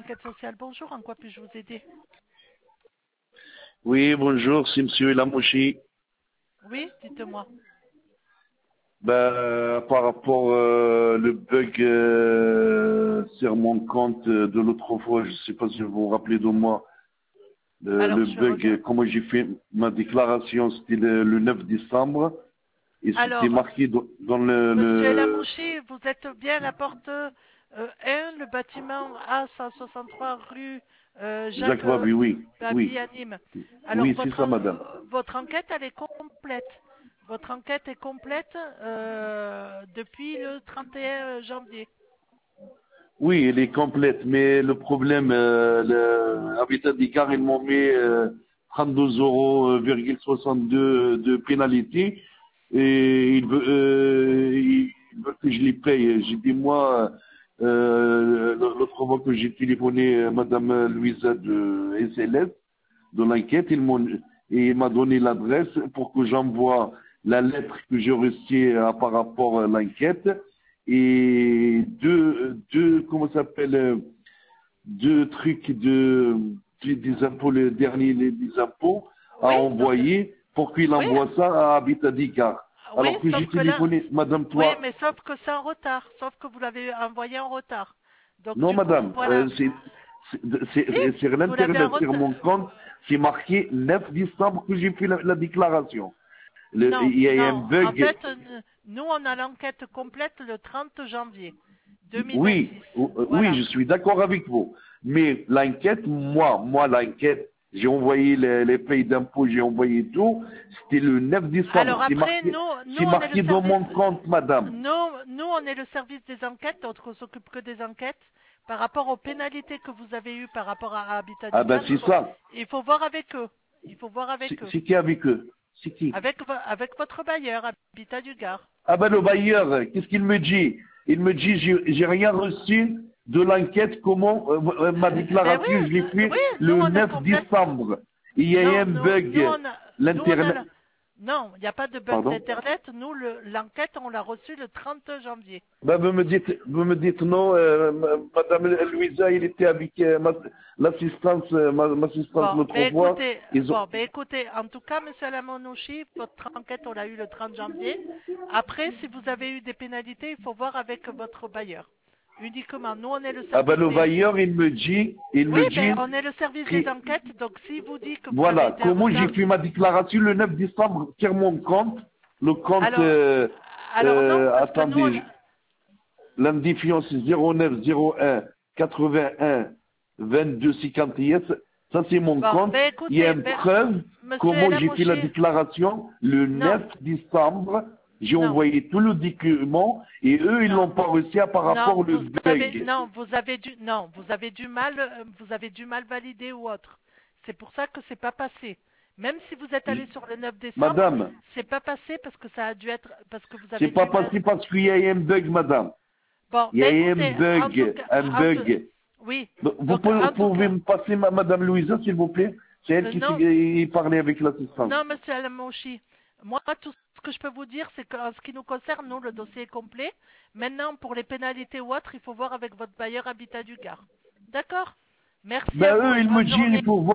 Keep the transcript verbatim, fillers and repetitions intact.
enquête sociale. Bonjour, en quoi puis-je vous aider? Oui, bonjour, c'est Monsieur Elamouchi. Oui, dites-moi. Ben, par rapport euh, le bug euh, sur mon compte euh, de l'autre fois, je ne sais pas si vous vous rappelez de moi, le, Alors, le je vais bug, regarder. euh, comment j'ai fait ma déclaration, c'était le, le neuf décembre, et c'était Alors, marqué dans, dans le, Monsieur le... Elamouchi, vous êtes bien à la porte euh, un, le bâtiment A cent soixante-trois rue euh, Jacques Jacques euh, Vabu, oui, Babi oui, à Nîmes. Alors, oui, c'est votre, ça, en- madame. euh, votre enquête, elle est complète. Votre enquête est complète euh, depuis le trente et un janvier. Oui, elle est complète, mais le problème, euh, le Habitat d'Icar, ils m'ont mis euh, trente-deux euros virgule soixante-deux de pénalité et ils veulent, euh, ils veulent que je les paye. J'ai dit, moi, euh, l'autre fois que j'ai téléphoné à Madame Louisa de S L S, de l'enquête, ils m'ont, et il m'a donné l'adresse pour que j'envoie la lettre que j'ai reçue euh, par rapport à l'enquête et deux, deux, comment ça s'appelle, euh, deux trucs de, des des impôts, le dernier les- des impôts à Oui, sauf que, envoyer pour qu'il oui, envoie ça à Habitat d'Icar. oui, Alors que sauf j'ai que là, téléphoné, Madame, oui, toi, mais sauf que c'est en retard, sauf que vous l'avez envoyé en retard. Donc non du coup, Madame, voilà. euh, c'est c'est- c'est- Si, c'est sur vous l'avez en l'internet, sur retard. mon compte, c'est marqué neuf décembre que j'ai fait la, la déclaration. Le- Non, il y a un non. En bug. fait, n- nous, on a l'enquête complète le trente janvier Oui, deux mille vingt-six. ou- euh, oui, Voilà. je suis d'accord avec vous. Mais l'enquête, moi, moi, l'enquête, j'ai envoyé les, les payes d'impôts, j'ai envoyé tout. C'était le neuf décembre. Alors C'est après, marqué, nous, nous, c'est on est le marqué dans service. mon compte, madame. Nous, nous, on est le service des enquêtes, donc on s'occupe que des enquêtes. Par rapport aux pénalités que vous avez eues par rapport à Habitat Ah du ben Gard, il c'est faut, ça. il faut voir avec eux. Il faut voir C'est avec eux. c'est qui avec eux? C'est qui? Avec, vo- avec votre bailleur, Habitat du Gard. Ah ben le bailleur, euh, qu'est-ce qu'il me dit? Il me dit, j'ai j'ai rien reçu de l'enquête, comment euh, euh, ma Eh ben déclaration, je oui, l'ai nous- fait oui, nous le on est neuf complète. décembre. Il y a Non, un nous, nous bug. on a, nous on a L'internet. le- non, il n'y a pas de bug Pardon? d'internet. Nous, le- l'enquête, on l'a reçue le trente janvier. Ben, vous me dites, vous me dites non, euh, ma- Madame Louisa, il était avec euh, ma- l'assistance, euh, ma, ma assistante Bon, l'autre ben fois. écoutez, Ils ont... bon, ben écoutez, en tout cas, Monsieur Alamonouchi, votre enquête, on l'a eu le trente janvier. Après, si vous avez eu des pénalités, il faut voir avec votre bailleur. Uniquement, nous, on est le Ah ben service le des. bailleur, il me dit, il Oui, me ben dit, on est le service des qui- enquêtes. Donc, s'il vous dit que vous avez voilà, été en comment j'ai retard, fait ma déclaration le neuf décembre sur mon compte, le compte, alors, euh, alors non, euh, parce que nous, on attendez, l'identifiant c'est zéro neuf zéro un quatre-vingt-un vingt-deux cinquante et un, ça c'est mon bon, compte. ben Il y a écoutez, une ben, preuve Monsieur comment j'ai fait la Elamochi, déclaration le non, neuf décembre. J'ai non, envoyé tout le document et eux ils non, l'ont pas reçu à par non, rapport au vous avez, bug. non, vous avez du, non, vous avez du mal, euh, vous avez du mal validé ou autre. C'est pour ça que c'est pas passé. Même si vous êtes allé J- sur le neuf décembre, Madame, c'est pas passé parce que ça a dû être, parce que vous c'est avez pas du mal. passé parce qu'il y a un bug, madame. Bon, Il y ben a un écoutez, en tout bug, cas, un en tout, bug. oui, Vous donc pouvez, en tout pouvez cas, me passer ma, Madame Louisa, s'il vous plaît? C'est elle euh, qui non, s'est parlait avec l'assistance. non, Monsieur Alamonchi. Moi, tout ce que je peux vous dire, c'est qu'en ce qui nous concerne, nous, le dossier est complet. Maintenant, pour les pénalités ou autres, il faut voir avec votre bailleur Habitat du Gard. D'accord? Merci à Ben vous eux, et ils me bonne disent, journée. il faut